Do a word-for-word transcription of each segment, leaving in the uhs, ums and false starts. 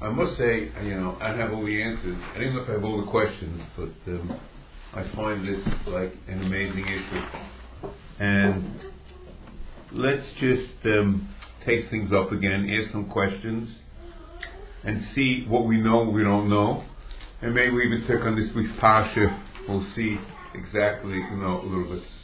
I must say, you know, I don't have all the answers. I don't know if I have all the questions, but um, I find this like an amazing issue. And let's just um, take things up again, ask some questions, and see what we know, what we don't know, and maybe we even take on this week's Pasha. We'll see exactly, you know, a little bit.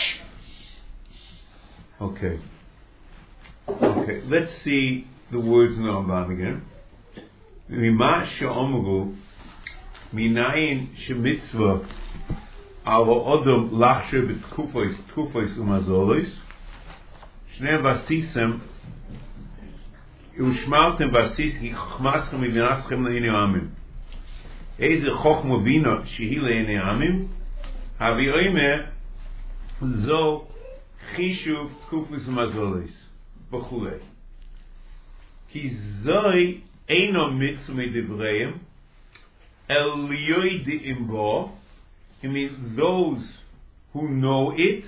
Okay. Okay. Let's see the words in the Ramban again. Mima she'omru minayin shemitzvah alo odom lachsher b'tkufos tkufos umazolos shnei vasisem ushmaltem vasis ki chachmaschem v'naschem le'inei amim eze chochma vina shehi le'inei amim havi oimer zo chishuv tkufos umazolos b'chulei ki zoi Eino mitzvah medivreim el yoidim bo. It means those who know it.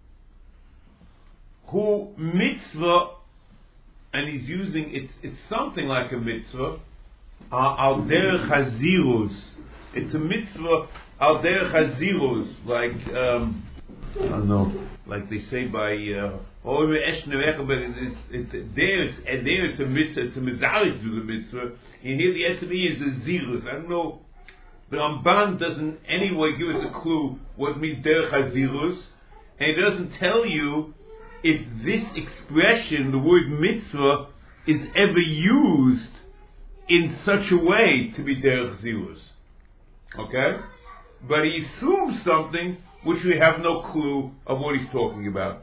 Who mitzvah, and he's using it's it's something like a mitzvah. Al derech hazirus. It's a mitzvah al derech hazirus, like um, I don't know, like they say by. Uh, Oh, it's, it's, it's, there, it's, and there it's a mitzvah, it's a mizarich to the mitzvah, and here the S M E is a zirus. I don't know, the Ramban doesn't anyway give us a clue what means derech hazirus, and it doesn't tell you if this expression, the word mitzvah, is ever used in such a way to be derech zirus. Okay? But he assumes something which we have no clue of what he's talking about.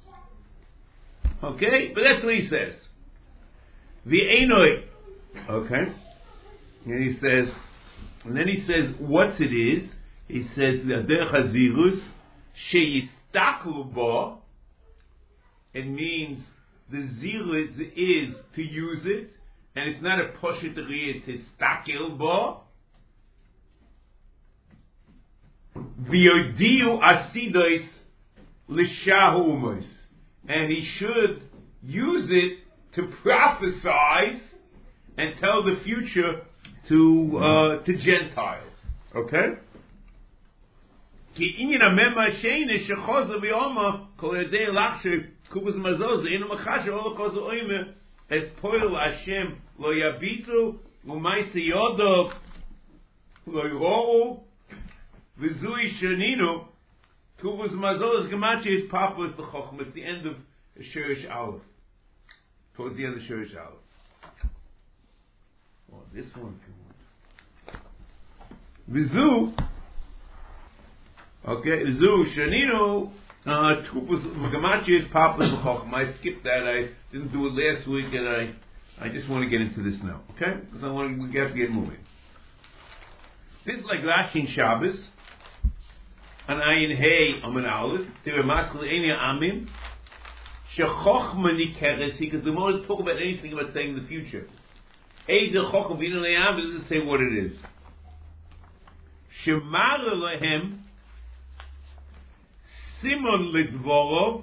Okay, but that's what he says. The Einoi. Okay, and he says, and then he says, what it is. He says, Derech Hazirus sheyistaklu bo. It means the zirus is to use it, and it's not a poshet riyah to stakil bo. V'yodiu asidos l'shahu umos. And he should use it to prophesize and tell the future to uh, to Gentiles. Okay? Tuvus Mazol is Gemachi is Papa is the Chochma. It's the end of Shirish Aleph. Towards the end of Shirish Aleph. Oh, this one if you want. Vizu. Okay, Vizu Shanino Tuvus Gemachi is Papa is the Chochma. I skipped that. I didn't do it last week, and I I just want to get into this now. Okay, because I want to we have to get moving. This is like Rashi in Shabbos. An ayin hey amen aleph. They were masculine enia amim. Shechochma nikeres. Because the more to talk about anything about saying the future. Eizer chochma v'inu le'am doesn't say what it is. Shemar lehem simon lidvorov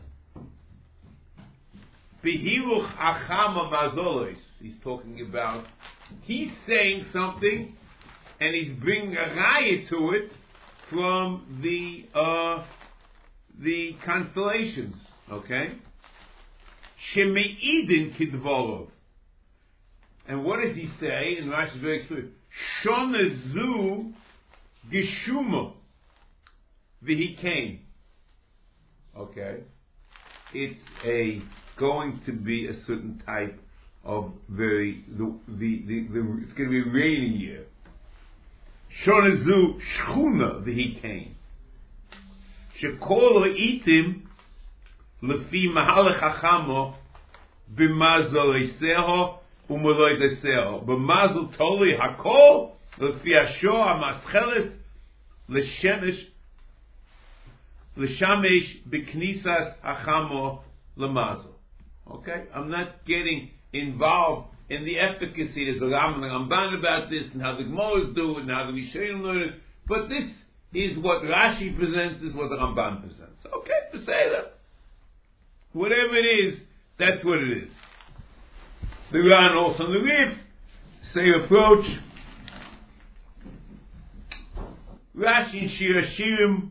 behiruch achama mazolos. He's talking about. He's saying something, and he's bringing a raya to it. From the uh, the constellations, okay? Shemeidin kidvolov, and what does he say? And Rashi is very explicit. Shonazu geshuma v'hi came. Okay, it's a going to be a certain type of very the the the, the it's going to be a rainy year. Shonazu shchuna v'hi came. Shekol itim lefi mahalach hachamo b'mazal eiseho u'moloi deseho b'mazal toli hakol lefi ashor hamascheles l'shemesh l'shamesh b'knisas hachamo l'mazal. Okay, I'm not getting involved in the efficacy. There's a Ramban about this, and how the Gemara do it, and how the Rishonim learn it. But this is what Rashi presents, is what the Ramban presents. Okay, to say that. Whatever it is, that's what it is. The Ran also in the Rif same approach. Rashi and Shir Hashirim,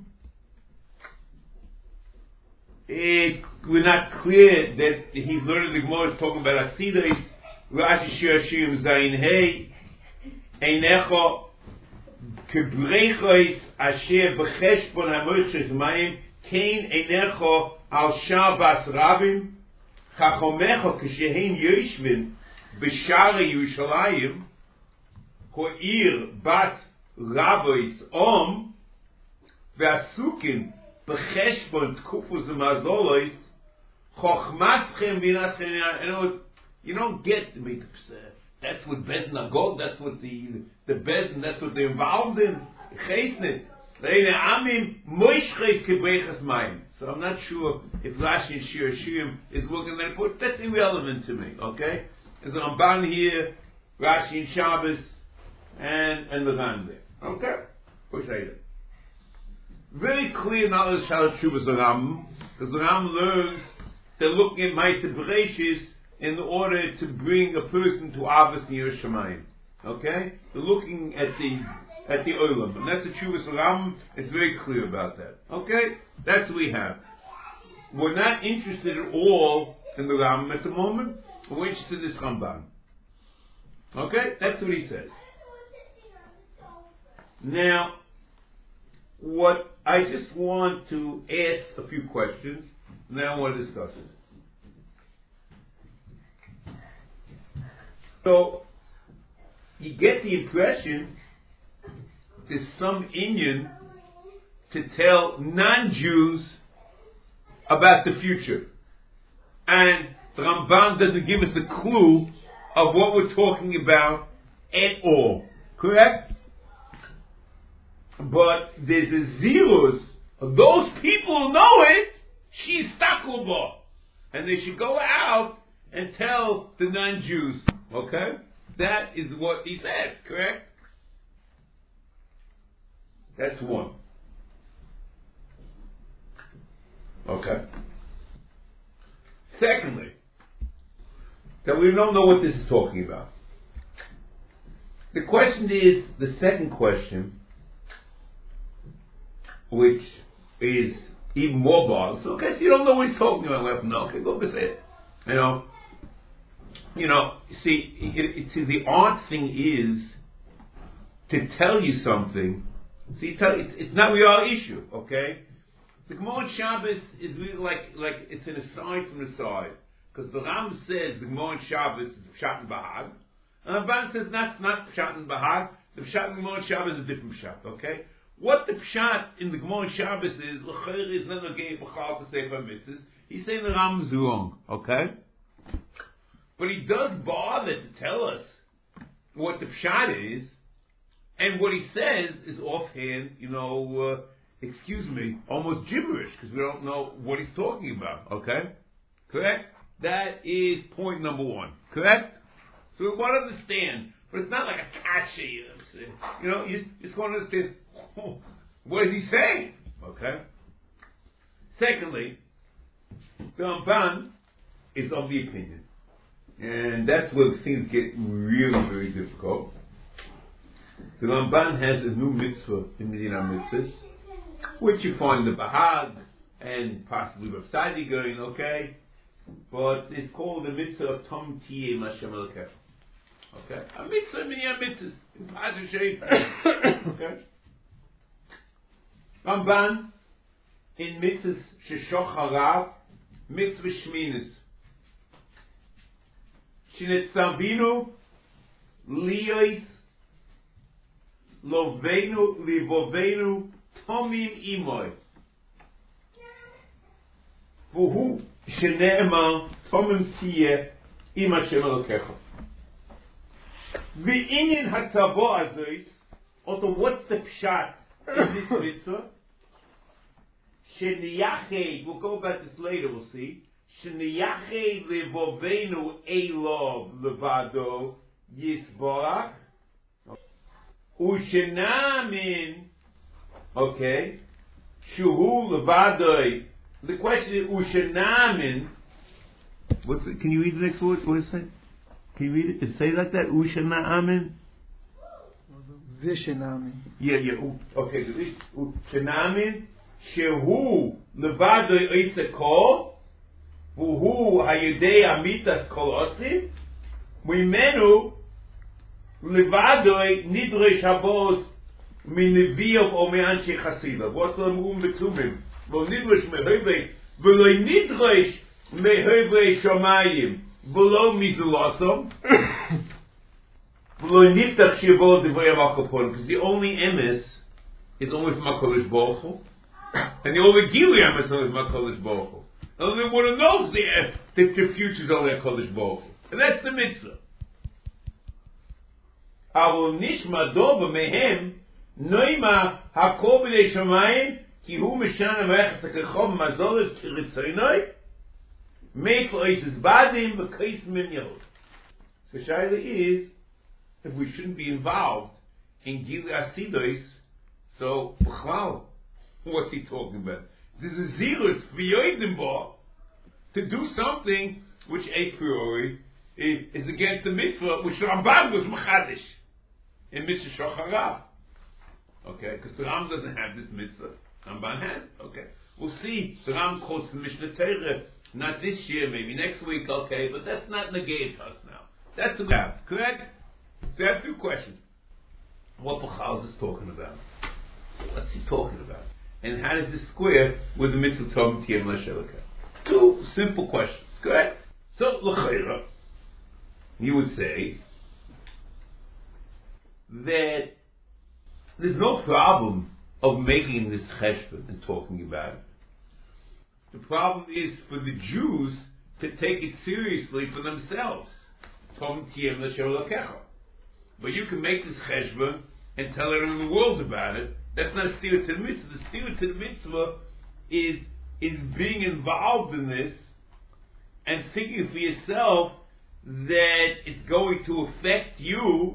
it, we're not clear that he's learning the Gemara is talking about Asidais. Rashi Shir Hashirim Zayin Hey Einecho Kebrechois Asher B'cheshbon HaMoshes Mayim Kein Einecho Al Shabbos Rabim Chachomecho Keshehin Yoshvin B'Share Yerushalayim Ho'ir Bas Rabois Om Ve'asukin B'cheshbon Tkufus Mazolois Chochmaschem V'naschem. In other words, you don't get the meat. That's what Bezdin Agog, that's what the the Bezdin, that's what they're involved in. Chesnet. So I'm not sure if Rashi and Shir Hashirim is looking at that report. That's irrelevant to me, okay? There's a Ramban here, Rashi and Shabbos, and, and the Ran there. Okay? What's that? Very clear knowledge how to choose the Ram, because the Ram learns they're looking at Ma'aseh Bereshis in order to bring a person to Avos Yerushalayim. Okay? They're looking at the at the Olam. And that's the Chuvas Ram. It's very clear about that. Okay? That's what we have. We're not interested at all in the Ram at the moment. We're interested in this Ramban. Okay? That's what he says. Now, what I just want to ask a few questions, and then I want to discuss it. So, you get the impression there's some Indian to tell non-Jews about the future. And the Ramban doesn't give us a clue of what we're talking about at all. Correct? But there's a zeros of those people who know it, she's stakulba. And they should go out and tell the non-Jews. Okay? That is what he says, correct? That's one. Okay. Secondly, that we don't know what this is talking about. The question is, the second question, which is even more bothersome. So, okay, so you don't know what he's talking about. Well, no, okay, go visit it. You know, you know, see, it, it, see, the odd thing is to tell you something. See, tell, it's, it's not really our issue, okay? The Gemara Shabbos is really like, like it's an aside from the side. Because the Ram says the Gemara Shabbos is Pshat and Bahag. And the Ramban says that's not Pshat and Bahag. The Pshat and Gemara Shabbos is a different Pshat, okay? What the Pshat in the Gemara Shabbos is, L'chayr is not again B'chal to say for Mitzvahs. He's saying the Ram is wrong, okay? But he does bother to tell us what the Pshat is. And what he says is offhand, you know, uh, excuse me, almost gibberish, because we don't know what he's talking about, okay? Correct? That is point number one, correct? So we want to understand, but it's not like a kasha, you know, you just want to understand, oh, what is he saying, okay? Secondly, the Ramban is of the opinion, and that's where things get really, very difficult. The Ramban has a new mitzvah in Medina Mitzvahs, which you find the Bahag and possibly Rav Sadi going, okay, but it's called the mitzvah of Tom Tiyeh Mashem Elokecha. Okay, a mitzvah in Medina Mitzvahs in Pasha Shape. Okay, Ramban in mitzvahs Sheshoch Harav mitzvah Shminis Shinetzavinu Liyos Lovenu Livovenu Tomim Imoy Vuhu Shene'emar Tomim Tiyeh Im Hashem Elokecha. V'inyin hatzavo azois, although what's the pshat in this mitzvah? Sheniyached, we'll go about this later, we'll see. Sheniyached Livovenu Elov Levado Yisborach Ushenamin, okay, Shuhu Levadoi. The question is Ushenamin. What's it? Can you read the next word? What is it? Can you read it? It say like that? Ushana'amin? Vishana'amin. Yeah, yeah. Okay. Ushana'amin. Shehu levado isa kol. Vuhu hayidei amitas kol osim. Mimenu levado nidresh habos min neviov o me'anshi chasiva. What's the mum betumim? Lo nidresh mehevei v'lo nidresh mehevei shomayim v'lo mizulasom v'lo niftach shivol divrei HaMakopon. Because the only emes is only from HaKadosh Baruch Hu, and the only gili emes is only from HaKadosh Baruch Hu. The only one who knows the the, the future is only HaKadosh Baruch Hu, and that's the mitzvah. Avol nishma dova mehem noima hakol b'nei shomayim ki hu mishana v'echas hakachom mazoles kiritzonoi make oises badim v'kais mim yod. So Shaila is, if we shouldn't be involved in Gili Asidos, so b'chlal, what's he talking about? There's a zealous v'yoidim bo to do something which a priori is, is against the mitzvah, which Ramban was machadish in Mitzvah Shocharav. Okay, because the Ram doesn't have this mitzvah. Ramban has. Okay, we'll see. The Ram quotes the Mishnah Torah, not this year, maybe next week. Okay, but that's not negated to us now. That's the gap, correct? So I have two questions. What Bechal is talking about? What's he talking about? And how does this square with the mitzvah Tom Tiyem L'Shelaka? Two simple questions, correct? So l'chayra, you would say that there's no problem of making this cheshbon and talking about it. The problem is for the Jews to take it seriously for themselves. Tom Tiyem L'Shelaka. But you can make this cheshbon and tell everyone in the world about it. That's not a steer to the mitzvah. The steer to the mitzvah is is being involved in this and thinking for yourself that it's going to affect you,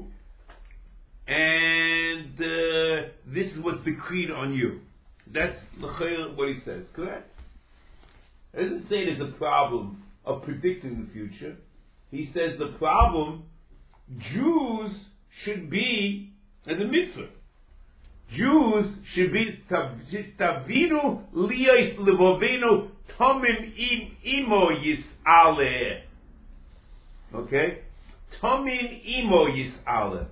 and uh, this is what's decreed on you. That's what he says, correct? It doesn't say there's a problem of predicting the future. He says the problem, Jews should be in the mitzvah. Jews should be Tavinu liyos levovenu tomim imo yis'aleh. Okay? Tomim imo yis'aleh.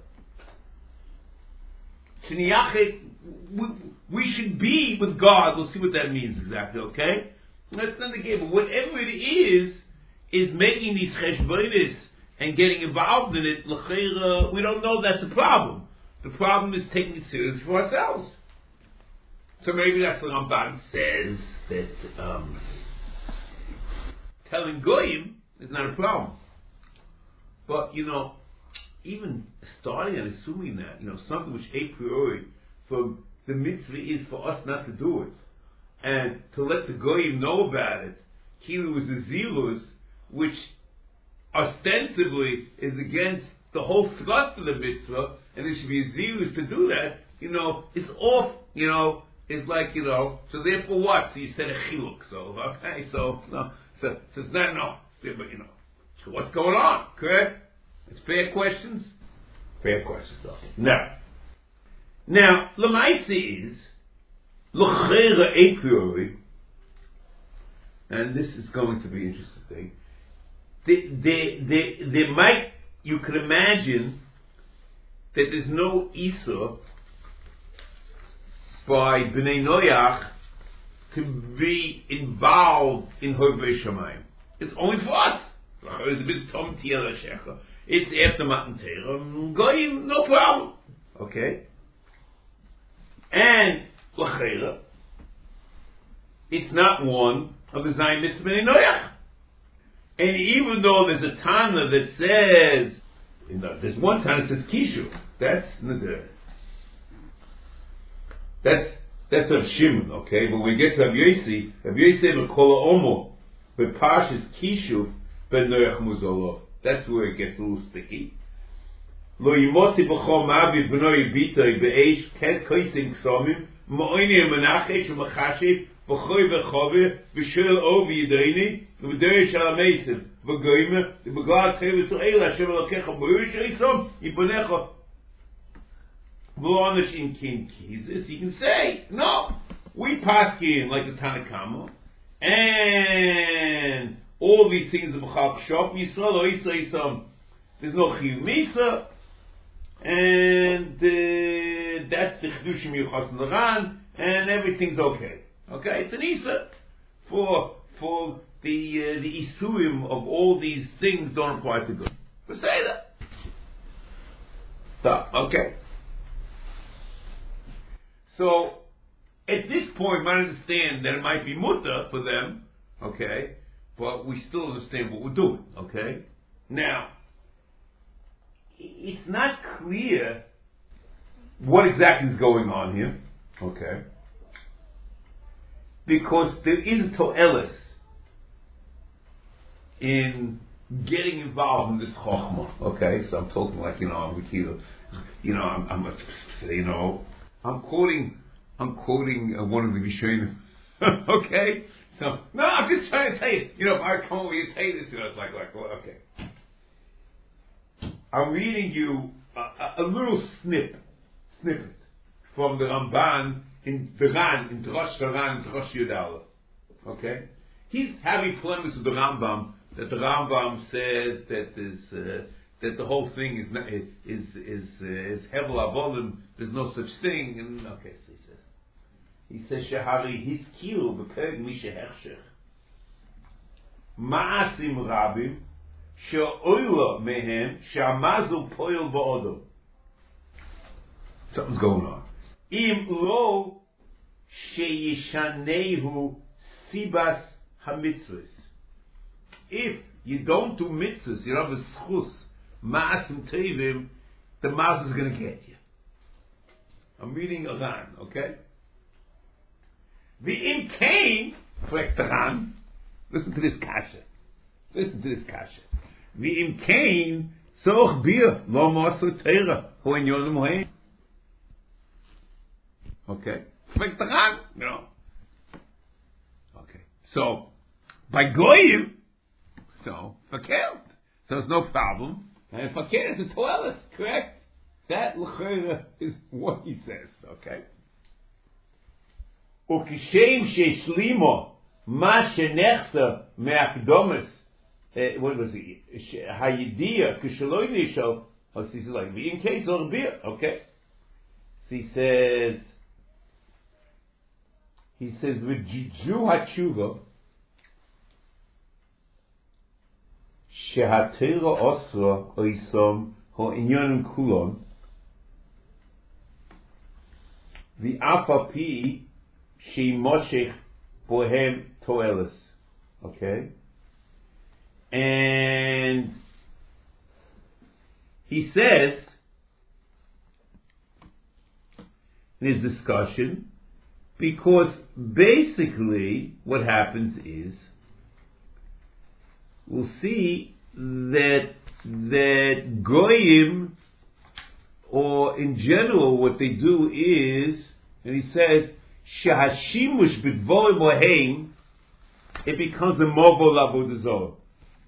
We should be with God. We'll see what that means exactly, okay? That's not the game. But whatever it is, is making these cheshbonis and getting involved in it, l'cheira, we don't know that's the problem. The problem is taking it seriously for ourselves. So maybe that's what Ramban says, that um, telling goyim is not a problem. But, you know, even starting and assuming that, you know, something which a priori from the mitzvah is for us not to do it, and to let the goyim know about it, Kilu is a zilus, which ostensibly is against the whole thrust of the mitzvah, and there should be a zilus to do that, you know, it's off, you know, it's like, you know, so therefore what? So you said a chiluk, so, okay, so, no, so, so it's not, no, but, you know, so what's going on, correct? It's fair questions? Fair questions, okay. Now, now, Lamaisi is, l'chera a priori, and this is going to be interesting, they, they, they, they might, you could imagine that there's no Isa by Bnei Noach to be involved in Hovei Shamayim. It's only for us. It's a bit Tom Tiyel Shecha. It's after Matan Torah. Goyim, no problem. Okay? And L'chera, it's not one of the Zayin Mitzvah Bnei Noach. And even though there's a Tana that says, you know, there's one Tana that says Kishu. That's Nadir. That's that's of Shimon, okay? But when we get to Rav Yossi, Rav Yossi L'Kol Omo, but Parshas Kishu Ben Noach Muzolov. That's where it gets a little sticky. Lo yimotzi b'chol ma'aviv b'noi b'itoi b'eish ket koisim ksomim ma'oini menachesh u'machashiv v'choy v'chove, v'shel ov yidayni, v'dei shal meisid, v'goyme, v'glad chev Yisrael, Hashem Elokecha, v'yush Yisom, yibonecha, v'lonish in kin kizis. You can say, no, we paskin like the Tanakama, and all these things of B'chal Shop, Yisrael, or Yisrael Yisom, there's no Chiyuv Misa, and uh, that's the Chedushim Yuchas Naran, and everything's okay. Okay, it's an Isa for for the uh, the Isuim of all these things don't apply to good. We say that. So, okay. So at this point, we might understand that it might be mutter for them. Okay, but we still understand what we're doing. Okay, now it's not clear what exactly is going on here, okay? Because there is a to'elis in getting involved in this chokhmah, okay? So I'm talking like, you know, I'm with you, you know, I'm, I'm you know, I'm quoting, I'm quoting uh, one of the Rishonim, okay? So, no, I'm just trying to tell you, you know, if I come over here and tell you this, you know, it's like, like, well, okay. I'm reading you a, a, a little snip, snippet from the Ramban in the Ran, in Drosh Ran, Drosh Yudala. Okay? He's having polemics with the Rambam, that the Rambam says that is, uh, that the whole thing is not, is, is, uh, is Hevel Avolim, there's no such thing, and okay, so he says, he says, Shehari hiskiru b'peg mishe hechshech, ma'asim rabim, she'oila mehem she'amazul poil ba'odom. Something's going on. Im lo she'yishanehu sibas hamitzvahs. If you don't do mitzvahs, you don't have a schus, ma'asim tevim, the mouth is going to get you. I'm reading Aran, okay? The im came, fragt Aran, listen to this kasha. Listen to this kasha. V'im kain tzorch bir lo mosu teira hu inyon mohen. Okay, fragt Aran, you know. Okay, so by goyim, so fakert, so it's no problem, and fakert is a toilet, correct? That l'chera is what he says. Okay. Ukishem she'shlimo ma shenechsa me'akdomis. Uh, what was it? Hayidia kishaloi nishal. Oh, so he's like, in case of beer, okay. So he says, he says with Ju Hatshuva, shehatira osra oisom ho inyonim kulon, the apapi she moshech bohem toelis, okay. And he says in his discussion, because basically what happens is, we'll see that that goyim, or in general, what they do is, and he says, shehashimush b'dvorim bohem, it becomes a mobile avodah.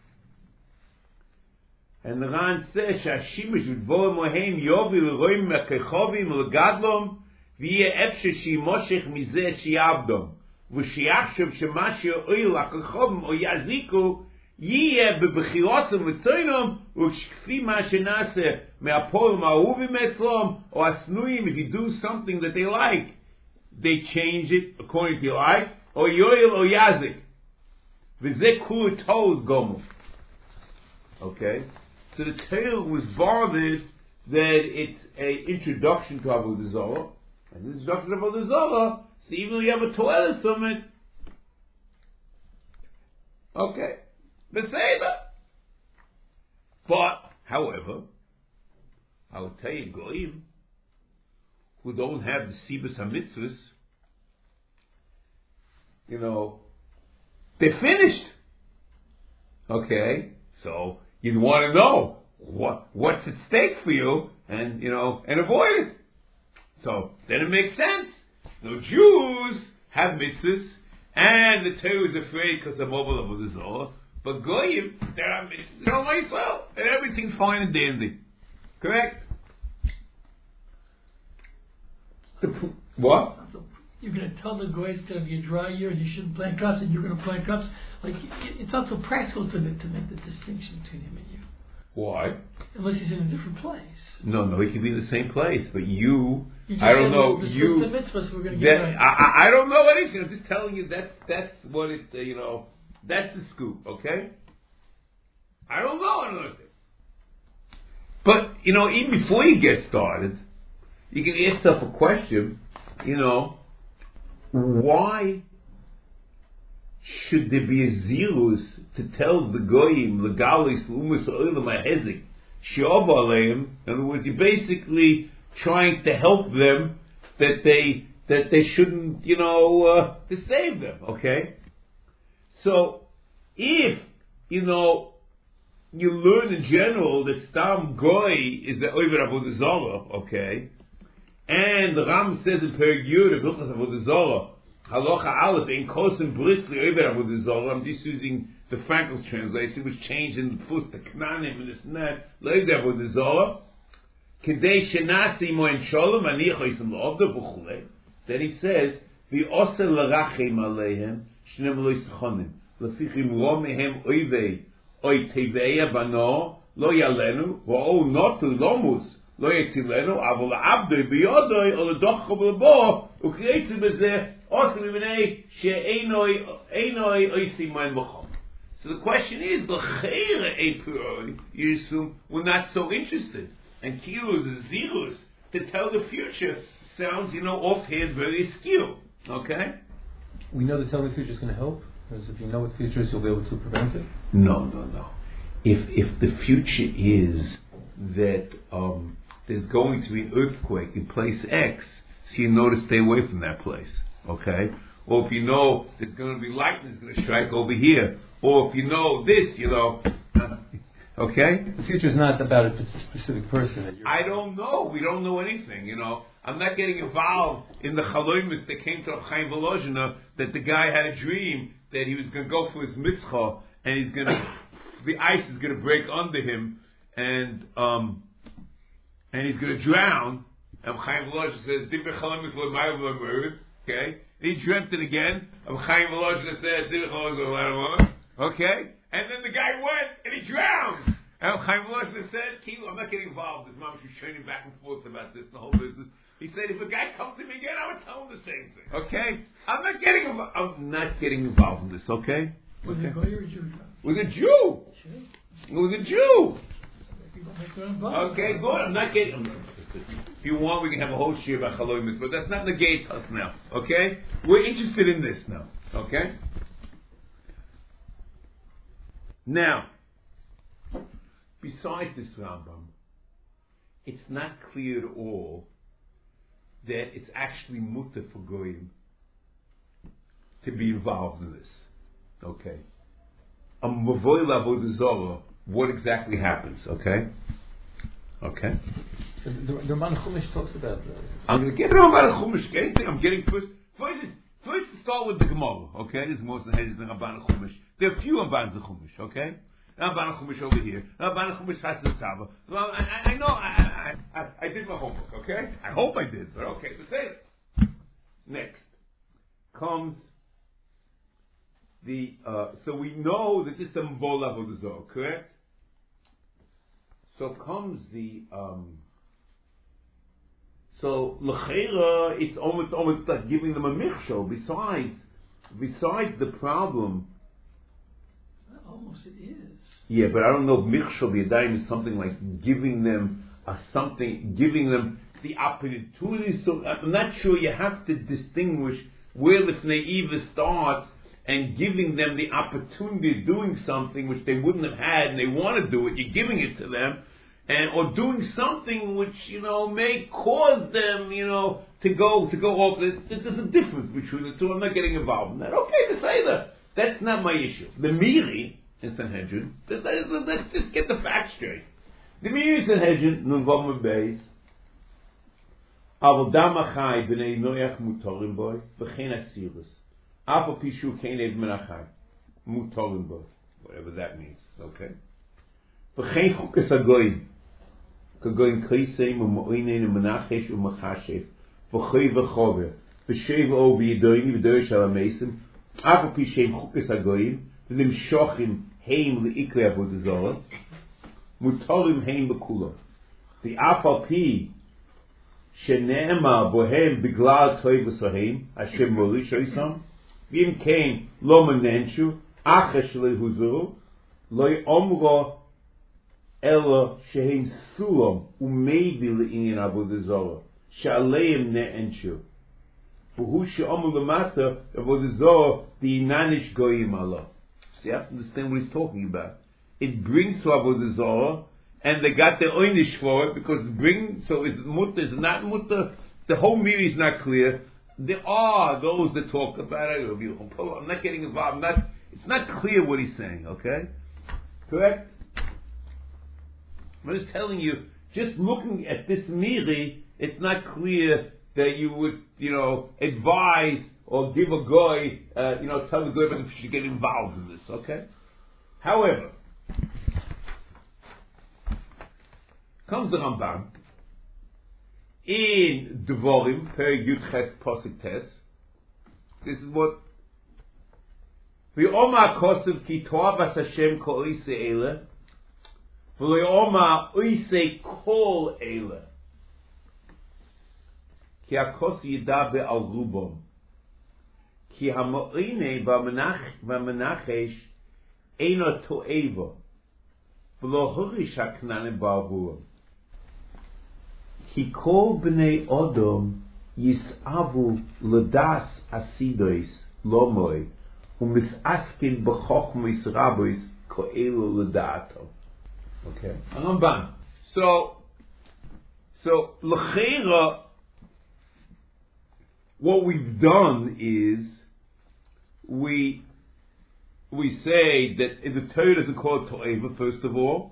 And the Ran says, "Shashimush v'dvorim mohem yovi l'roim mekechovim l'gadlom v'yeh efshe shimoshech mizeh shiavdom v'shiachshav shemashi oil l'kechovim o yaziku yiyeh b'bechirosim v'tzoinom u'shkfi ma shenaseh me'apol ma'uvim etzlom o asnuyim." If you do something that they like, they change it according to your like, o yoil o yazik v'zeh kul toz gomu. Okay. So the Torah was bothered that it's an introduction to Avodah Zarah, and this introduction to Avodah Zarah, so even though you have a Torah summit, okay, Beseder. But, however, I will tell you, Goyim, who don't have the Sibas HaMitzvahs, you know, they're finished. Okay, so you'd want to know what what's at stake for you, and you know, and avoid it. So then it makes sense. No, Jews have mitzvahs, And the Torah is afraid because of mobile of the Zohar. But Goyim, they're mitzvahs all myself. And everything's fine and dandy. Correct? The, what? You're going to tell the Goy it's going to be a dry year and you shouldn't plant crops, and you're going to plant crops. Like, it's not so practical to make, to make the distinction between him and you. Why? Unless he's in a different place. No, no, he can be in the same place. But you, you I don't know. This you, the mitzvahs we're going to get that, right. I, I don't know anything. I'm just telling you that's that's what it. Uh, you know, that's the scoop. Okay. I don't know anything. But you know, even before you get started, you can ask yourself a question. You know, why should there be a zirus to tell the goyim legalis l'umas oilam hahezik she'ova aleim? In other words, you're basically trying to help them that they that they shouldn't, you know, uh, to save them. Okay, so if you know you learn in general that stam goy is the oiver avodah zarah, okay, and the Ram says in Perek Yud of Hilchos Avodah Zarah, Halacha Aleph in Kosim Brisli Oiver Avodah Zarah. I'm just using the Frankel's translation, which changed in the first the Knanim and this and that. Oiver Avodah Zarah. Kedei Shenasi Moen Shalom Aniach Oisim L'Avda V'Chulei. Then he says, V'Osel L'Rachem Aleihem Shnem Lo Yisachonim L'Fichim Lo Mehem Oivei Oy Tevei Avano Lo Yalenu V'O Notu Lomus Lo Yitzilenu Avol Abdoi B'Yodoi Ol Doch B'Labo Ukreitzu B'Zeh Osim Ibnei She'enoi Enoi Oisim Moen B'Chol. So the question is, L'Cheira A Priori, you assume we're not so interested. And kilos and zeros to tell the future sounds, you know, offhand very askew. Okay? We know that telling the future is going to help, because if you know what the future is, you'll be able to prevent it. No, no, no. If if the future is that um, there's going to be an earthquake in place X, so you know to stay away from that place. Okay? Or if you know there's going to be lightning is going to strike over here, or if you know this, you know. Okay? The future is not about a specific person. That you're I don't know. We don't know anything, you know. I'm not getting involved in the chaloimus that came to Rav Chaim Volozhiner that the guy had a dream that he was going to go for his mischa and he's going to, the ice is going to break under him and um, and he's going to drown. And Rav Chaim Volozhiner says, Divrei chaloimus lo ma'av lo me'ud. Okay? And he dreamt it again. Rav Chaim Volozhiner said, Divrei chaloimus lo ma'av lo me'ud. Okay? And then the guy went and he drowned. And Chaim Volozhiner said, Kilo, I'm not getting involved. His mom was training back and forth about this, the whole business. He said, if a guy comes to me again, I would tell him the same thing. Okay? I'm not getting involved. I'm not getting involved in this, okay? Was okay. it Goy or a Jew? With a Jew. Jew? With a Jew. Okay, good. I'm not getting... I'm, if you want, we can have a whole shir about chaloimus, but that's not negates us now, okay? We're interested in this now, okay? Now, besides this Rambam, it's not clear at all that it's actually mutter for goyim to be involved in this. Okay. A mavoy l'avodah zarah, what exactly happens? Okay. Okay. The, the, the Ramban Chumash talks about that. I'm going to get around about the Chumash. Anything I'm getting first. First, is, first to start with the Gemara. Okay. There's more than hedges than Ramban Chumash. There are few Ramban Chumash. Okay. Ramban Chumash over here. Ramban Chumash has the Tava. Well, I, I know. I, I, I, I did my homework. Okay. I hope I did. But okay. To say it. Next comes the. Uh, so we know that this is a Mbol Avodah Zarah, correct? So comes the. Um, so l'cheira, it's almost almost like giving them a michshol. Besides, besides the problem. Almost it is. Yeah, but I don't know if michshol b'yadayim is something like giving them a something, giving them the opportunity. So I'm not sure. You have to distinguish where the naiva starts and giving them the opportunity of doing something which they wouldn't have had, and they want to do it. You're giving it to them, and or doing something which you know may cause them, you know, to go to go off. There's, there's a difference between the two. I'm not getting involved in that. Okay, to say that. That's not my issue. The Miri in Sanhedrin, let's just get the facts straight. The Miri in Sanhedrin, Nunvom Beis, Avodam Achai b'nei Noach Mutorim boy, v'chein Asirus. Apo Pishu Kain Menachai. Mutorim both. Whatever that means. Okay? V'chein chukas hagoyim. Kagoyim kaiseim u'mo'inen u'menachesh u'machashev. V'choy v'chover. V'shev o v'yidoyni v'doy shalamesim. Apo Pishem chukas hagoyim. V'limshochim heim li'ikre avodah zarah. Mutorim heim b'kula. The Afal Pi Shene'emar bohem biglal toivus haim Hashem morish oisam V'im kein lo menenshu Achesh lehuzuru Lo omro Ela shehem sulam Umeivi le'inyan avodah zarah She'aleim ne'enshu V'hu she'omu lemata avodah zarah Di'inanish goyim Allah. So you have to understand what he's talking about. It brings to avodah zarah, and they got their oynish for it because bring so is mutter is not mutter. The whole meaning is not clear. There are those that talk about it. I'm not getting involved. I'm not. It's not clear what he's saying. Okay, correct. I'm just telling you. Just looking at this miri, it's not clear that you would, you know, advise or give a guy, uh, you know, tell the guy if you should get involved in this. Okay. However, comes the Ramban in Devorim, Per Yud Ches Posik Tes. This is what V'yoma Kosev Ki Toavas Hashem Kol Oise Eile V'yoma Oise Kol Eile Ki HaKos Yida Be'al Rubom Ki HaMo'ine V'Menachesh Eino To'eva V'lo Horish HaKnanim Ba'avuram Ki kol b'nei Odom yisavu l'das asidois lomoi u'misaskin b'chochmis rabois ko'elu l'da'ato. Okay. Ramban. So, so l'cheira, what we've done is we we say that if the Torah doesn't call it to'eva, first of all,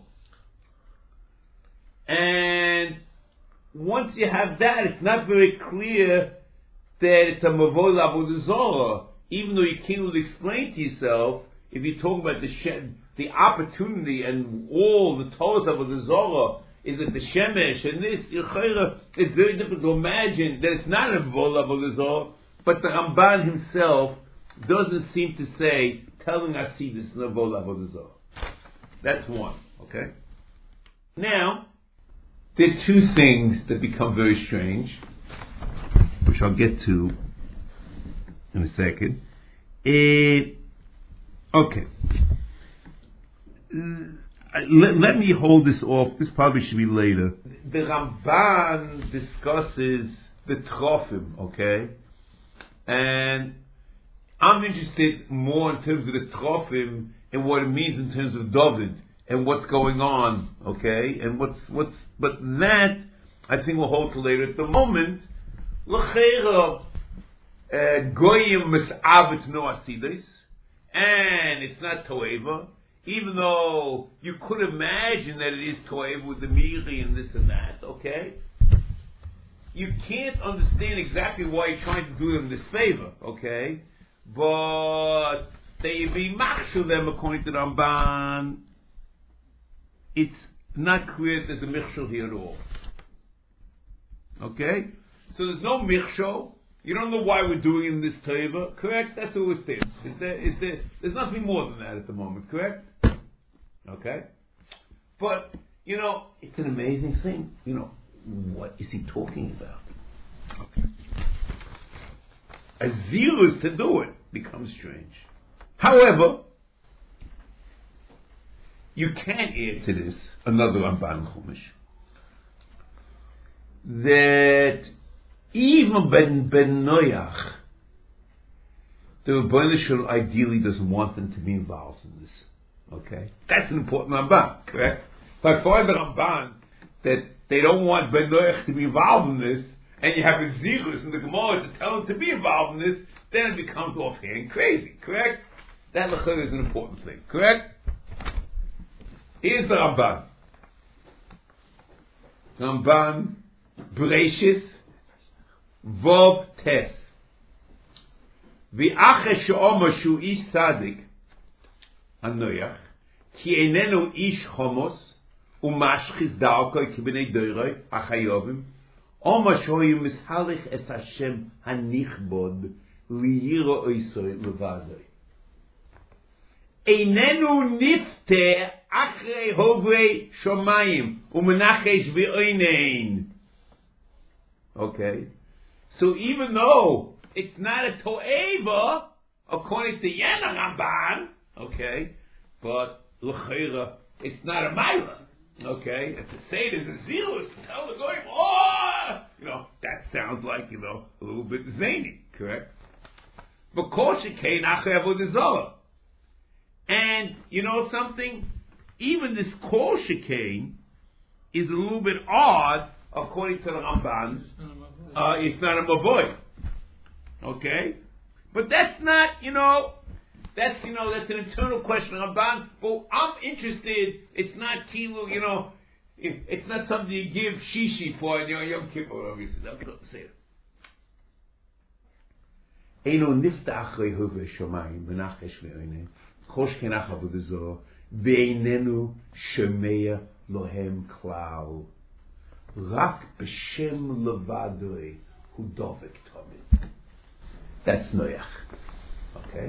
and once you have that, it's not very clear that it's a mavol avodah zarah. Even though you can't explain to yourself, if you're talking about the shed, the opportunity and all the Torah of avodah zarah is that the shemesh and this, it's very difficult to imagine that it's not a mavol avodah zarah. But the Ramban himself doesn't seem to say telling us see this mavol avodah zarah. That's one. Okay. Now, there are two things that become very strange, which I'll get to in a second. It, okay. Uh, let, let me hold this off. This probably should be later. The Ramban discusses the Trofim, okay? And I'm interested more in terms of the Trofim and what it means in terms of David. And what's going on, okay? And what's, what's, but that, I think we'll hold to later. At the moment, l'cheira, goyim mis'avet no asides, and it's not toeva, even though you could imagine that it is toeva with the miri and this and that, okay? You can't understand exactly why you're trying to do them this favor, okay? But they be machshel them according to the Ramban. It's not clear that there's a michshel here at all. Okay? So there's no michshel. You don't know why we're doing this teva. Correct? That's what we're saying. Is there, is there, there's nothing more than that at the moment. Correct? Okay? But, you know, it's an amazing thing. You know, what is he talking about? Okay. A zealous to do it becomes strange. However, you can't add to this another Ramban Chumash that even Ben Ben Noach, the Rebbeinu Shalom ideally doesn't want them to be involved in this. Okay, that's an important Ramban, correct? By far the Ramban that they don't want Ben Noach to be involved in this, and you have a Zirus in the Gemara to tell him to be involved in this, then it becomes offhand crazy, correct? That Lechon is an important thing, correct? Here's the Ramban. Ramban Breishis Vov Tes V'ache she'omer shu ish tzadik, hanoyach, ki einenu ish chomos, u'mashchis da'okoi kibnei doiroi, achayovim, omer shoyu mishalich es Hashem hanichbod, liyiro oisoi levadoi. Einenu nifte achrei hovei shomayim, u'menachesh v'oinein. Okay? So even though it's not a to'eva, according to Yena Ramban, okay, but l'chayra, it's not a maila, okay? And to say there's a zealous, tell the goyim, oh, you know, that sounds like, you know, a little bit zany, correct? But kol shekain achrei avodah zarah. And you know something? Even this kol shekain is a little bit odd, according to the Ramban's. Uh, it's not a mavoy. Okay? But that's not, you know, that's, you know, that's an internal question of Ramban. But I'm interested, it's not kilu, you know, it's not something you give shishi for in your Yom Kippur, obviously. That's what I'm saying. Eino nifta achrei hovei shomayim, v'nachesh v'oinei, chosh kenach avodah zarah, v'einenu shomea lohem klal. Rak b'shem levadoi hu dovek tomid. That's Noach. Okay?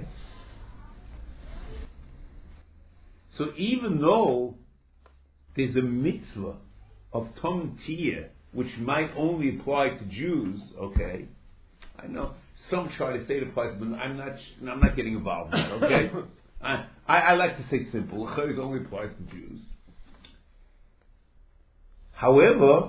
So even though there's a mitzvah of Tom Tiyah, which might only apply to Jews, okay? I know some try to say it applies, but I'm not, I'm not getting involved in it, okay? I, I, I like to say simple. It only applies to Jews. However,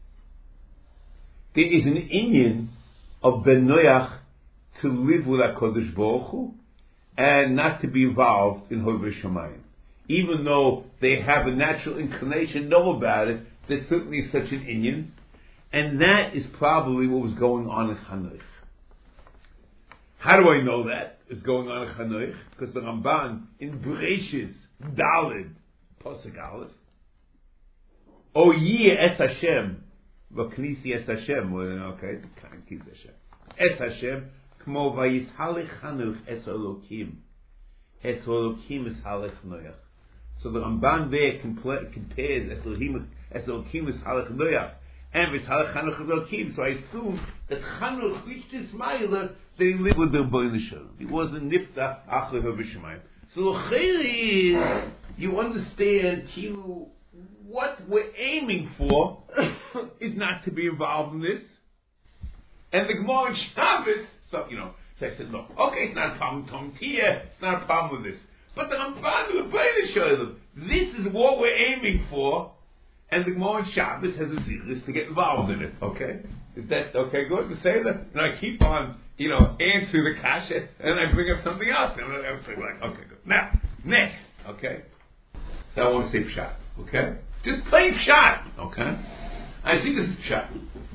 there is an inyan of Ben Noach to live with HaKadosh Baruch Hu and not to be involved in Hovei Shamayim. Even though they have a natural inclination to know about it, there's certainly such an inyan, and that is probably what was going on in Chanoich. How do I know that is going on in Chanoich? Because the Ramban in Bereshis Daled Pasuk Aleph, O ye es Hashem, v'knisi es Hashem, okay, k'nisi Hashem, es Hashem, k'mo vayishalech Chanoich es Elokim, es Elokim es halech Noach. So the Ramban there compares es Elokim es halech Noach, and it's halech Chanoich es Elokim. So I assume that Chanoich reached this mile they lived with their boy in the Shalom. He wasn't nifta achrei hovei shamayim. So l'chayri, you understand you. What we're aiming for is not to be involved in this. And the Gemara in Shabbos, so, you know, so I said, no, okay, it's not a problem, Tom Tia, it's not a problem with this. But the Ramban, the Rebbeinu Shalom, this is what we're aiming for, and the Gemara in Shabbos has a zirus to get involved in it, okay? Is that, okay, good to say that? And I keep on, you know, answering the kasha, and I bring up something else, and I'm like, okay, good. Now, next, okay? So I want to say pshat, okay? Just plain pshat, okay? I think this is pshat.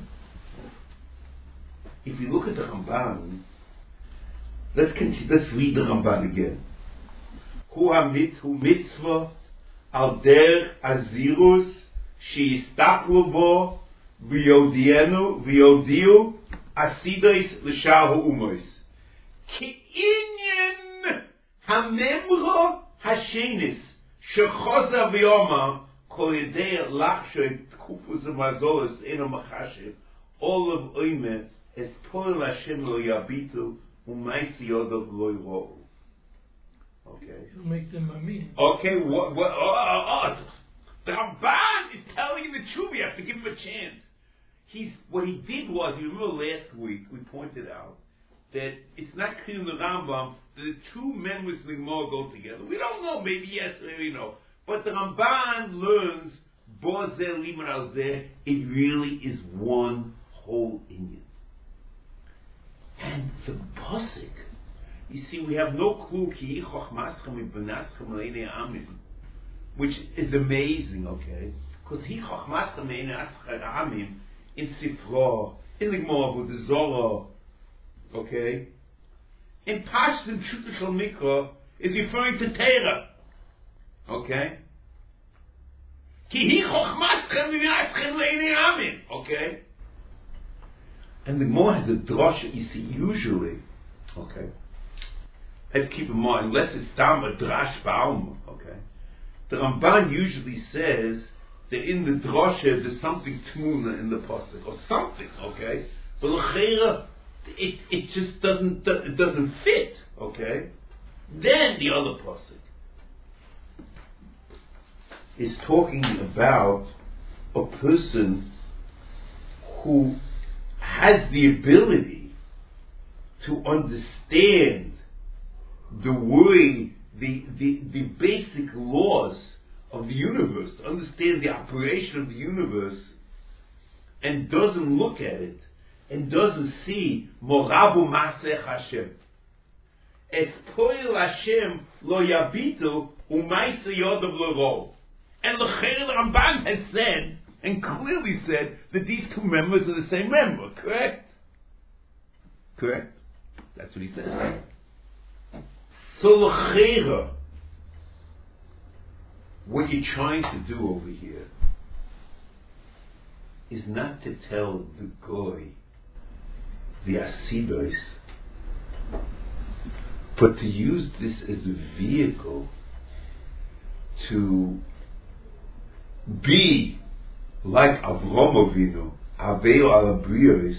If you look at the Ramban, let's continue, let's read the Ramban again. Hu hamit hu mitzvah al der azirus sheistaklu bo v'yodienu v'yodiu asidois l'shahu umois ki inyan hamemro hashenis shechoza v'yoma kol yedei lachshoy tkufus amazolos eno machashiv all of oimet es toil Hashem lo yabitu u'maisi yodov lo yrohu. Okay. It'll make them a meeting. Okay, what, what, oh, oh, oh. The Ramban is telling him the truth. You have to give him a chance. He's, what he did was, you remember last week, we pointed out that it's not clear in the Rambam that the two men with the Gemara go together. We don't know, maybe yes, maybe no. But the Ramban learns, Bozer Liman al Zeh, it really is one whole Indian. And the Pasuk, you see, we have no clue, which is amazing, okay? Because he in Sifra, in the Gemara with the Zohar, okay? In Pashtim Pshuta Shel Mikra is referring to Torah, okay? Okay? And the Gemara has a drasha, you see, usually, okay? let's keep in mind, unless it's Dam a Drash Ba'alma, okay? The Ramban usually says that in the drosha there's something tmuna in the pasuk or something, okay? But l'cheira, it it just doesn't it doesn't fit, okay? Then the other pasuk is talking about a person who has the ability to understand the way, the, the, the basic laws of the universe, to understand the operation of the universe, and doesn't look at it, and doesn't see Morabu Masech Hashem. Es poil Hashem lo yabitu u'maisa yodav l'ro. And the L'cheir Ramban has said, and clearly said, that these two members are the same member, correct? Correct? That's what he says. So l'cheira, what you're trying to do over here is not to tell the goy the asidos, but to use this as a vehicle to be like Avraham Avinu, Avei Alabrios,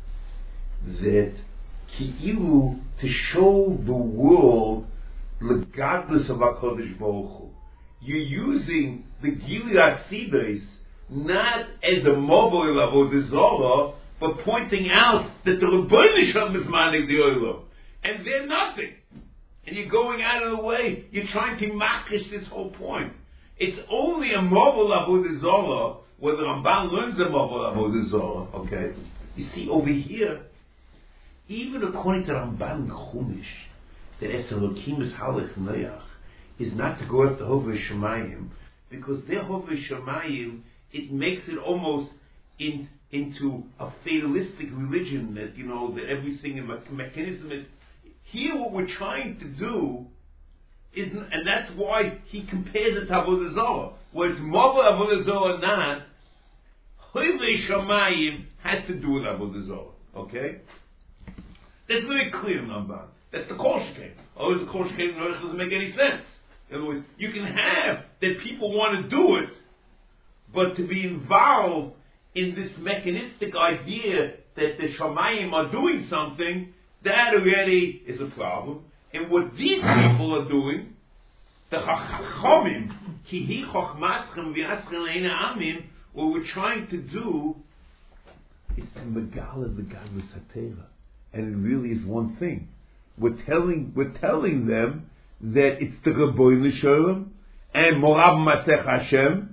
that Ki'ilu, to show the world the godless of HaKadosh Baruch Hu. You're using the Gili Asidos not as a mobile of Avodah Zarah, but pointing out that the Rebbeinu Shalom is manik the Olam, and they're nothing. And you're going out of the way. You're trying to makish this whole point. It's only a mobile of Avodah Zarah where the Ramban learns a mobile of Avodah Zarah. Okay, you see over here, even according to Ramban Chumash, that Es Elokim is Halach Noach, is not to go after Hovei Shemayim, because their Hovei Shemayim, it makes it almost in, into a fatalistic religion that, you know, that everything in me- mechanism is. Here what we're trying to do is, and that's why he compares it to Avodah Zarah. Where it's Mava Avodah Zarah or not, Hovei Shemayim has to do with Avodah Zarah. Okay? That's very clear in Ramban. That's the Kol Sheken. Otherwise the Kol Sheken doesn't make any sense. In other words, you can have that people want to do it, but to be involved in this mechanistic idea that the Shamayim are doing something, that already is a problem. And what these people are doing, the Chachamim, ki hi chochmaschem v'yaschem le'ena amim, what we're trying to do is to megala the gadlus hateva. And it really is one thing. We're telling, we're telling them that it's the Rebbeinu Shalom and Morab Masech Hashem,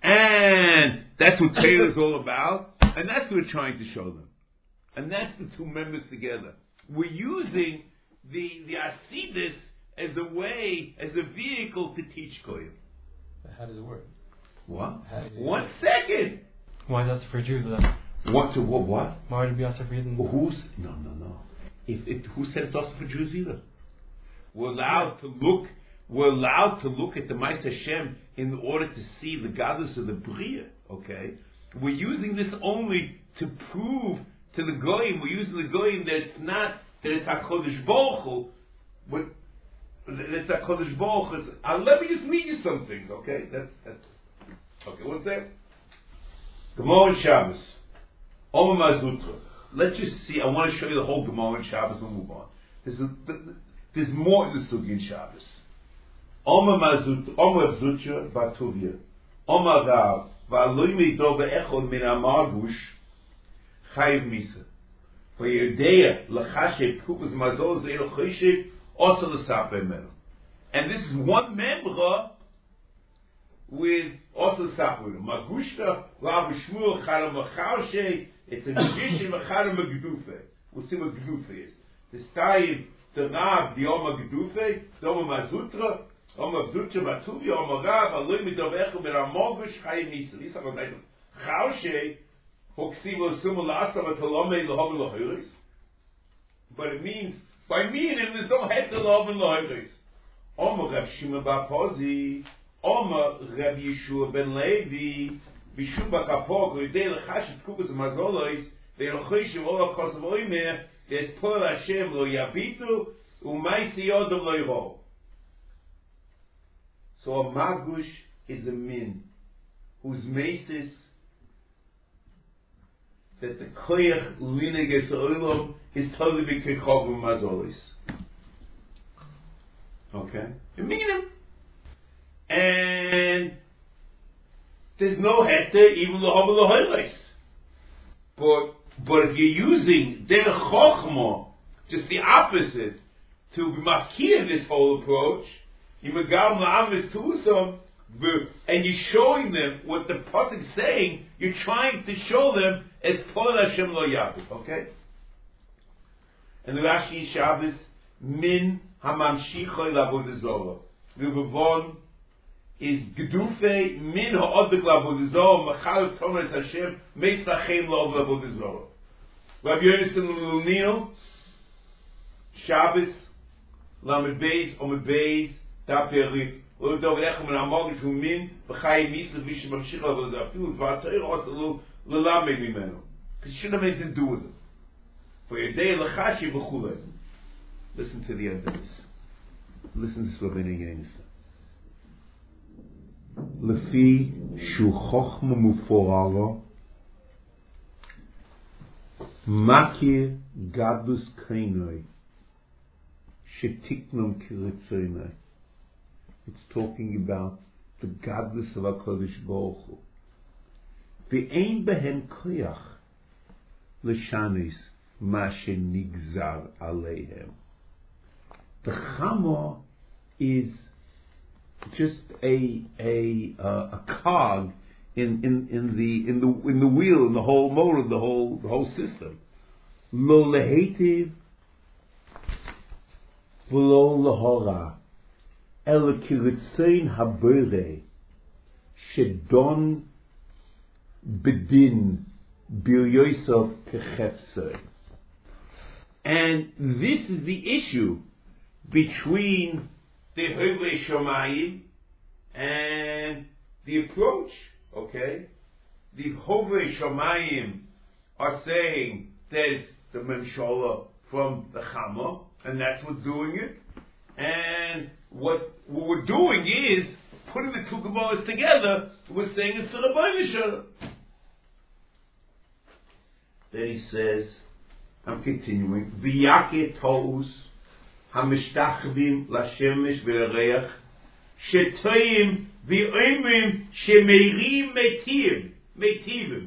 and that's what Torah is all about, and that's what we're trying to show them. And that's the two members together. We're using the the Asidus as a way, as a vehicle to teach Goyim. How does it work? What? It One work? second. Why is that for Jews then? What to what? What? Why would it be also for Eden? Who's no no no? If it, who said it's also for Jews either? We're allowed to look. We're allowed to look at the Ma'aseh Hashem in order to see the godless of the Bria. Okay, we're using this only to prove to the Goyim. We're using the Goyim that it's not that it's HaKadosh Baruch Hu, but that it's HaKadosh Baruch Hu. Uh, let me just read you some things. Okay, that's that's okay. What's that? Gemara and Shabbos. Omer Mazutra. Let's just see. I want to show you the whole Gemara and Shabbos. We'll move on. There's a, there's more in the Sugi in Shabbos. Omer Mazutra. Omer Zutra Batuvia. Omer Rav. Va'aloi meido ve'echod min ha'margush chayiv misa. V'yodea l'chashe p'kupas mazol ze'el choshev also l'sapeh menu. And this is one member with also l'sapeh menu. Magushta Rav Shmuel Chala Machashe. It's a magician Chala Magdufe. We'll see what Gdufe is. This time the Rav the Omer Gdufe, the Omer Mazutra. Omer Zutra Batuvi, Omer Rav, Aloi Midov Echo Meramogush Chayim Nisa. These are like Chaushe, Hoksivo Sumul Asava Talome Lahom Lahiris. But it means, by meaning, there's no head to Lahom Lahiris. Omer Rav Shimon Bar Pozi, Omer Rav Yeshua Ben Levi, Bishum Bakapog, Lidei Lechashet Kubas Mazolois, Ve'elchoshev Ola Kosav Oimer, There's Pol Hashem Lo Yabitu, Umaisi Yodom Loiho. So a Magush is a min whose maces that the koyach liniges oilom is totally b'kechovim mazolis. Okay, you mean him, and there's no heter even lohav loholis. But but if you're using der chochma, just the opposite, to makir this whole approach, you megam la'amis tuusam. And you're showing them what the pasuk is saying. You're trying to show them as Pol Hashem Lo Yabit. Okay. And the Rashi Shabbos min hamamshichoy la'avodah zorah. Rivavon is gedufe min ha'odek la'avodah zorah machal tomer es Hashem meis lachem lo la'avodah zorah. Rabbi Yonasan Lulnil Shabbos lamed beis omed beis daf perif. Or do we echem and amagos who min b'chayim misle v'shem mamshich la'avodah afilu v'atayir also l'lamed mimenu. Because it shouldn't have anything to do with it. For your day l'chashi v'chulei. Listen to the end of this. Listen to Slovenia Yenisa. Lefi shu chochma muforalo makir gadlus kainoi shetiknom kiritzoinoi. It's talking about the godless of HaKadosh Baruch Hu. Ve'ein behem koyach l'shanis ma shenigzar aleihem. The Chama is just a a uh, a cog in, in, in the in the in the wheel, in the whole motor, the whole the whole system. Lo lehetiv v'lo lehora. El kiritzein habere shedon bedin bilyoisov kechefsei. And this is the issue between the Hovei Shomayim and the approach. Okay, the Hovei Shomayim are saying that it's the Memshola from the Chama, and that's what's doing it. And what, what we're doing is putting the two Gemara's together. We're saying it's the Rabbi Yisrael. Then he says, I'm continuing. V'yake to'us hamishtachvim lashemesh v'lereach shetoyim v'oimim shemeirim metiv metivim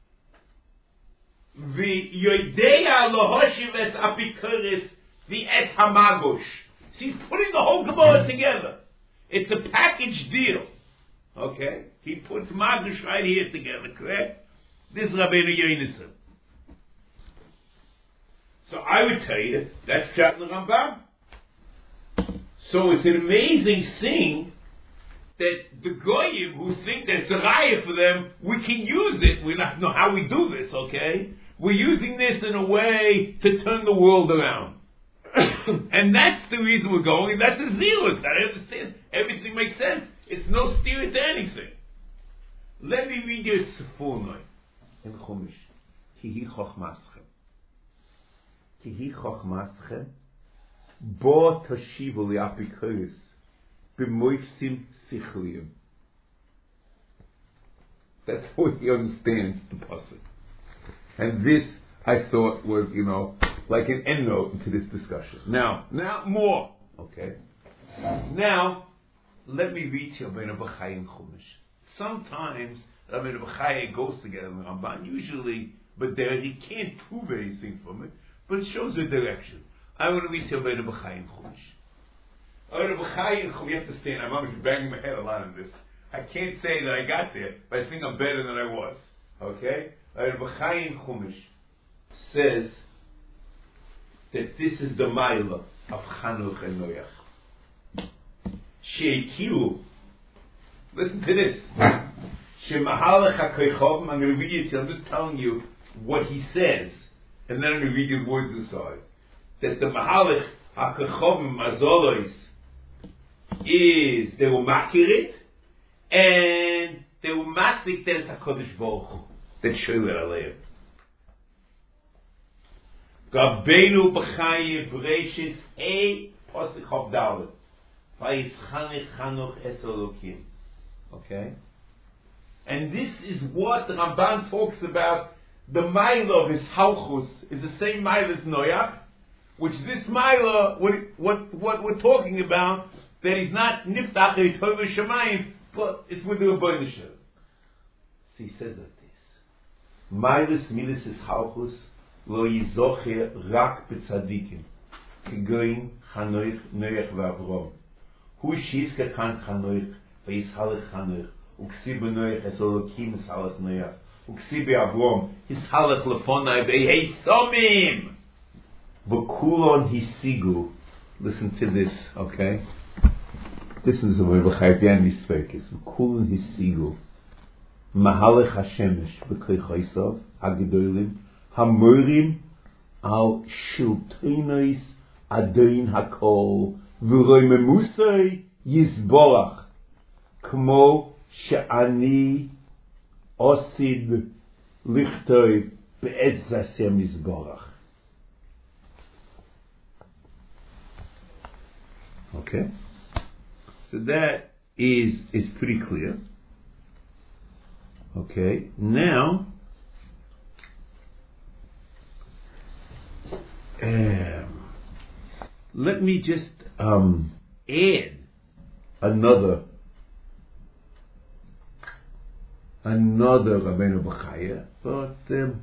v'yodeya lohoshiv es apikoris v'es hamagosh. He's putting the whole Gemara together. It's a package deal. Okay? He puts Magush right here together, correct? This is Rabbeinu Yonasan. So I would tell you, that's Pshat in the Rambam. So it's an amazing thing that the Goyim who think that it's a raya for them, we can use it. We don't know how we do this, okay? We're using this in a way to turn the world around. And that's the reason we're going, and that's a zealous. I understand. Everything makes sense. It's no steer to anything. Let me read you a Sephonai in Chumash. Kihi chochmaschem. Kihi chochmaschem. Bo tashivu li'apikoris. B'moifsim sichliim. That's how he understands the pasuk. And this, I thought, was, you know, like an endnote into this discussion. Now, now more. Okay. Now, let me read to you Rabbeinu Bachai in Chumash. Sometimes Rabbeinu Bachai goes together with Ramban, usually, but there you can't prove anything from it, but it shows a direction. I want to read to you Rabbeinu Bachai in Chumash. Rabbeinu Bachai in Chumash, you have to stand. I'm almost banging my head a lot on this. I can't say that I got there, but I think I'm better than I was. Okay? Rabbeinu Bachai in Chumash says that this is the Maila of Chanuch and Noach. She'ikiru. Listen to this. She'mahalach ha'koichovim. I'm going to read it to you. I'm just telling you what he says. And then I'm going to read you the words aside. That the Mahalach ha'koichovim mazolos is, they will makir it, and they will masik that it's HaKadosh Baruch Hu. That show that Aleim. Gabenu b'chaye b'reishis a posik of dalet. Vayis chanech chanuch es Elokim. Okay? And this is what the Ramban talks about. The Maila of his Halchus is the same Maila as Noach, which this Maila, what, what, what we're talking about, that he's not Niftach Eitov Shemayim, but it's with the Rebbeinu Shalom. So he says like this. Mailas Milas is Halchus, lo yizoche rak b'tzadikim, kegoin Chanoich, Noach v'Avrom. Hu shizke kan Chanoich, v'yishalech Chanoich, uksiv b'Noach es Elokim yishalech Noach, uksiv b'Avrom, yishalech lefonai v'yei somim. V'kulon hisigu. Listen to this, okay? Listen to the way B'chaydian Yisvekis. V'kulon hisigu. Mahalech Hashemesh b'kei chaysov hagedolim hamorim al shiltonos adoin hakol v'roi memusay yizborach kmo she'ani osid lichtoi be'ez Hashem yizborach. Okay, so that is is pretty clear. Okay, now um, let me just um, add another another Rabbeinu B'chaya, but um,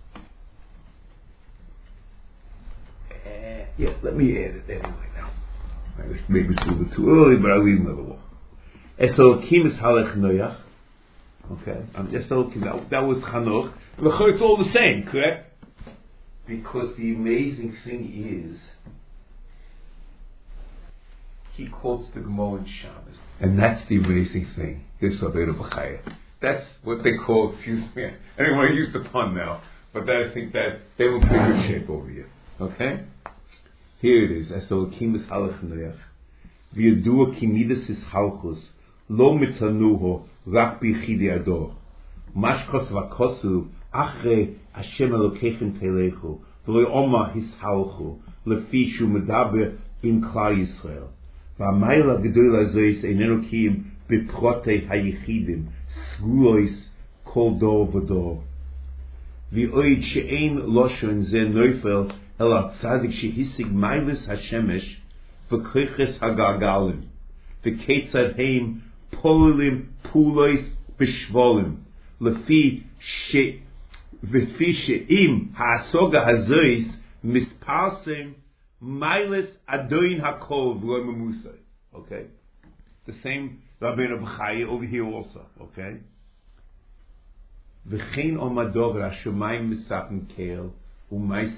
uh, yeah, let me add it anyway now. I wish maybe it's a little bit too early, but I'll leave another one. Esokim is halech Noach. Okay, um, Esokim, that, that was Chanoch. It's all the same, correct? Because the amazing thing is, he quotes the Gemara in Shabbos, and that's the amazing thing. This Rabbeinu B'chaya. That's what they call, excuse me, I don't want to use the pun now, but that, I think that they will be in good shape over here. Okay? Here it is. Esokim is halech Noach. V'yadua ki midas is halchus. Lo mitzanuho rak bichidi ador. Mashkos vakosu achre Hashem Elokeichem telechu. V'lo oma his halchu. Lefi shu medaber in Klal Yisrael. V'amayla gedola zois einenu kiyim b'protei hayichidim. Sgulois kol dor v'dor. V'oid she'ein loshon ze neufel el atzadik shehisig mailis hashemesh v'kriches hagagalim v'ketzad heim polim pulois b'shvolim lefi she v'fi she'im ha'asoga hazois misparsem mailis adoin hakol v'lo memusay. Okay, the same Rabbeinu B'chaya over here also. Okay, v'chein omadov rashumayim misachen kel. Then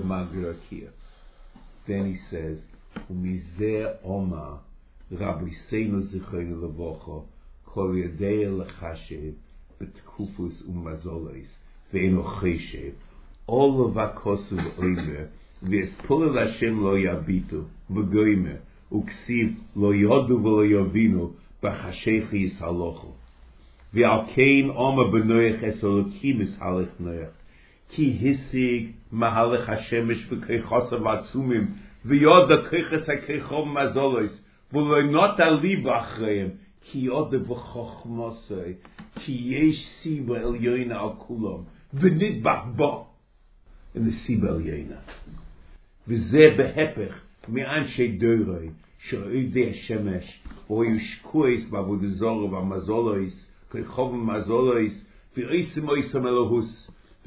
he says, Umizeh Oma Rabbi Seinu Zichreinu Levocho Kol Yadei Lechashev B'tkufus Umazolis Ve'eno Cheshev Ol Vakosu V'oimer V'espulel Hashem Lo Yabitu V'goimer Uksiv Lo Yodu V'lo Yovinu B'chashechi Yishalochu V'alkein Oma B'noyach Es Elokim Yishalech Noach Ki hisig mahalech hashemesh v'keichosav atzumim v'yod ha'keiches ha'keichom mazolos v'lo not alib achreim ki yod v'chochmosei ki yesh siba elyoina al kulam v'nidbach bo in the siba elyoina v'zeh behepech me'anshei doiroi she'oidei hashemesh v'oyushkuis b'avodizoro v'amazolos keichom mazolos v'oisim oisam elohus. So,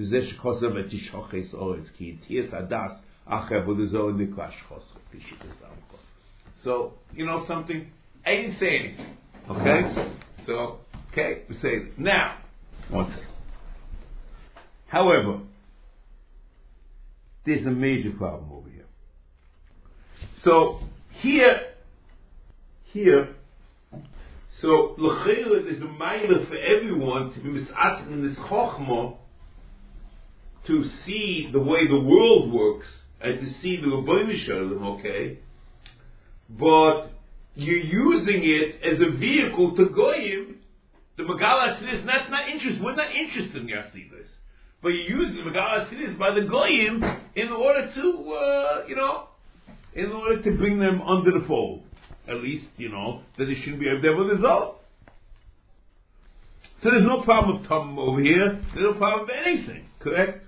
you know something? I didn't say anything. Okay? So, okay, we say it. Now, one second. However, there's a major problem over here. So, here, here, so, l'chayla, there's a mile for everyone to be misasking in this chokhmah, to see the way the world works and to see the Rebbeinu Shalom, okay? But you're using it as a vehicle to goyim. The Megala says that's not interested. We're not interested in Yasidus. but you use the Megala Sidis by the Goyim in order to, uh, you know, in order to bring them under the fold. At least, you know, that it shouldn't be a devil result. So there's no problem with Tom over here. There's no problem with anything. Correct?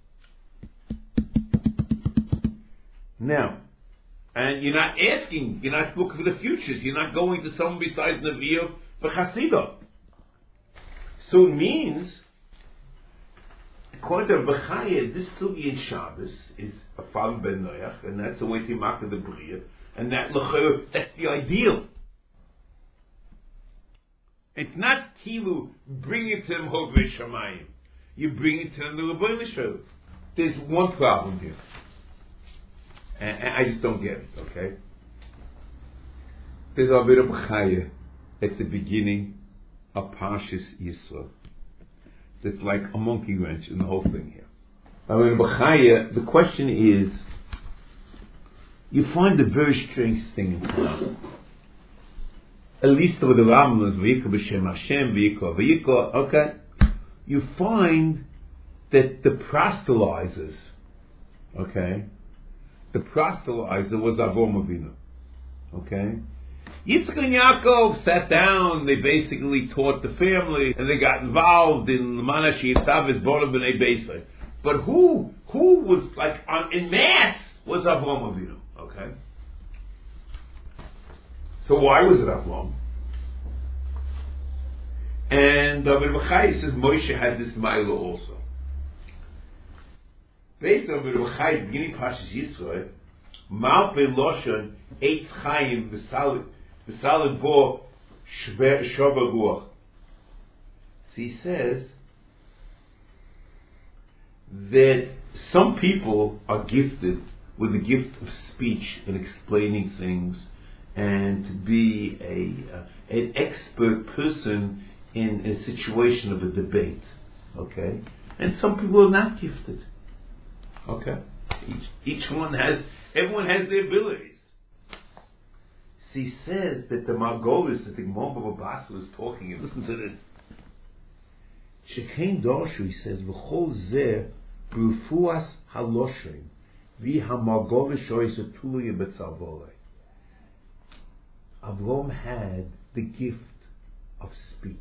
Now, and you're not asking, you're not looking for the futures. You're not going to someone besides Nevi'ah for Chasidah. So it means, according to Bechaya, this sugi in Shabbos is a Fam Ben Noach, and that's the way to mark the Bria, and that that's the ideal. It's not Kilu, bring it to them Hovei Shamayim. You bring it to them the Rebbeinu Shalom. There's one problem here. And, and I just don't get it, okay? There's a bit of Bechaya at the beginning of Parshas Yisro. That's like a monkey wrench in the whole thing here. I mean, Bechaya, the question is, you find a very strange thing in Tanakh. At least with the Rambam is V'yikra b'Shem Hashem, V'yikra V'yikra, okay? You find that the proselytizers, okay? The proselytizer was Avram Avinu, okay? Yitzchak and Yaakov sat down, they basically taught the family, and they got involved in the Manashi Yitzav Borim B'nei Beisai. But who, who was like, on, in mass, was Avram Avinu, okay? So why was it Avram? And David Bechai says Moshe had this Milo also. Based on David Bechai, beginning Parshas Yisro, Malpei Loshon Eitz Chaim V'Salad Bo Shver Ruach. So he says that some people are gifted with the gift of speech and explaining things, and to be a uh, an expert person in a situation of a debate, okay? And some people are not gifted, okay? Each each one has, everyone has their abilities. So he says that the Margolis that the Gemara Baba Basra was talking, and listen to this. Shekein Dorshu, he says, V'chol zeh b'rufuas haloshim vi ha-Margolis shoyes etulu yebetzavole. Avram had the gift of speech.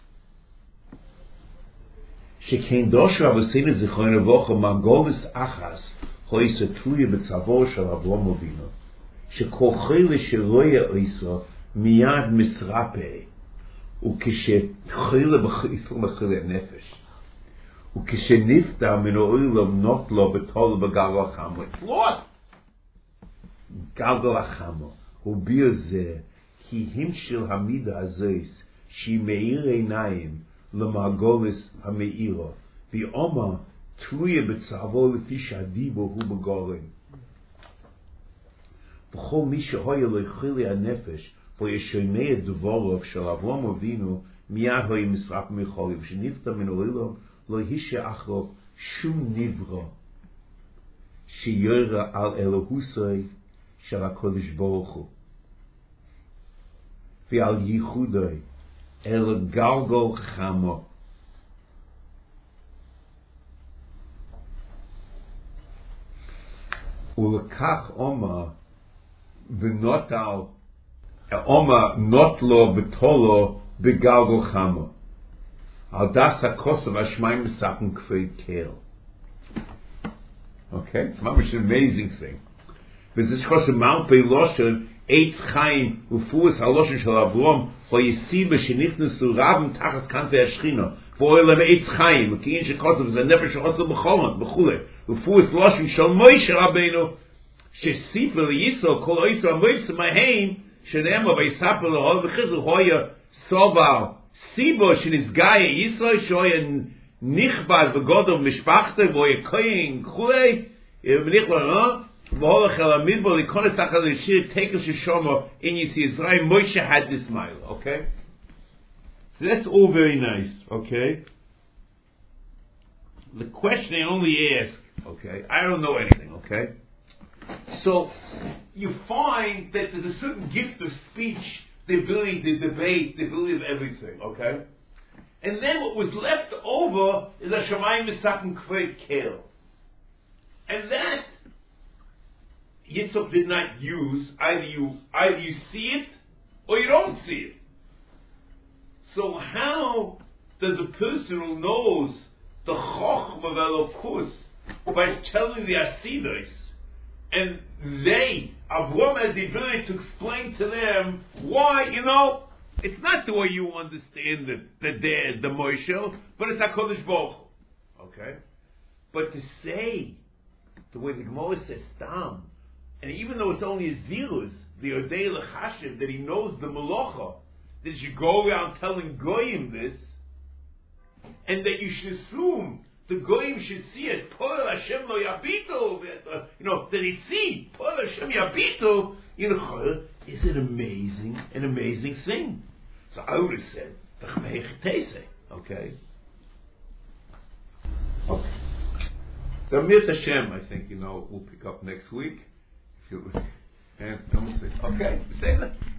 Shekein Dorshu avosinu zichron evocha Margolis achas hoyes etulu yebetzavole shel Avram Avinu. שכוחי לשרויה איסו מיד מסרפה וכשחילה באיסו מחילה נפש וכשנפטר מן העולם נוט לו בתול בגלגל החמו פלוט גלגל החמו הוא ביר זה כי המשל המידה הזויס שהיא מאיר עיניים למעגולס המאירו ואומה תלויה בצעבו לפי שהדיבו הוא בגורם בכל מי שהיה לו חילי הנפש וישמע דבריו של אברהם אבינו מיד היה מסרק מחולי ושנפטר מן העולם לא הישע אחריו שום נברא שירא על אלוהוסי של הקדוש ברוך הוא ועל ייחודו אל גלגל חמו. ולקח אומר ונוטל אומר נוטלו בתולו בגלגל חמו על דס הכוסף השמיים מספן כפי קהל. Okay, it's ממש an amazing thing. וזה שכוסף מלפי לושן עץ חיים ופורס הלושן של אברום ויסיבה שנכנסו רבים תחת כנפי השכינה ואוהל להם עץ חיים וכאין שכוסף זה נפש שעושה בחולן וכולי ופורס לושן של מוישה רבינו שסיפר לישראל כל ישראל מויסה מהם שנאמר ויספר לו וחיזר הויה סובר סיבו שנסגאי ישראל שהיה נכבד בגודל משפחתו והיה כהן כולי ומניח לו והולך אל המדבר להיכנס אחת לשיר תקל ששומו in Yisrael Israel Moshe had this mile, okay? So that's all very nice, okay? The question I only ask, okay? I don't know anything, okay? So you find that there's a certain gift of speech, the ability to debate, the ability of everything, okay? And then what was left over is a Shamayim Misakim Kvei Kel. And that Yitzchak did not use. Either you either you see it or you don't see it. So how does a person who knows the Chochmah of Elokus by telling the Asidos, and they, Avram had the ability to explain to them why, you know, it's not the way you understand the the the, the Moshel, but it's HaKadosh Baruch Hu. Okay? But to say the way the Gemara says Stam, and even though it's only a Zilus, the Odei L'Chashiv, that he knows the Melacha, that you should go around telling Goyim this, and that you should assume the Goyim should see it, Poel Hashem lo yabitu, you know, that he see, Poel Hashem yabitu, you know, is an amazing, an amazing thing. So I would have said, okay? Okay. The Mir Hashem, I think, you know, we'll pick up next week. If you, and, and we'll see. Okay, say that.